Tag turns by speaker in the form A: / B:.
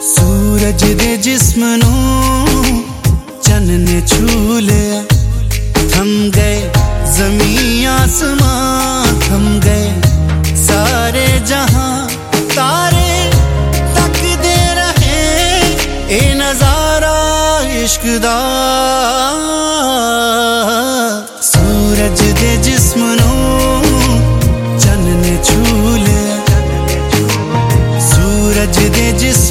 A: सूरज दे जिस्म नूं चन्न ने छू लिया। थम गए ज़मीं आसमां, थम गए सारे जहां। तारे तकदे रहे ए नज़ारा इश्क दा। सूरज दे जिस्म नूं चन्न ने छू लिया। सूरज दे जिस्म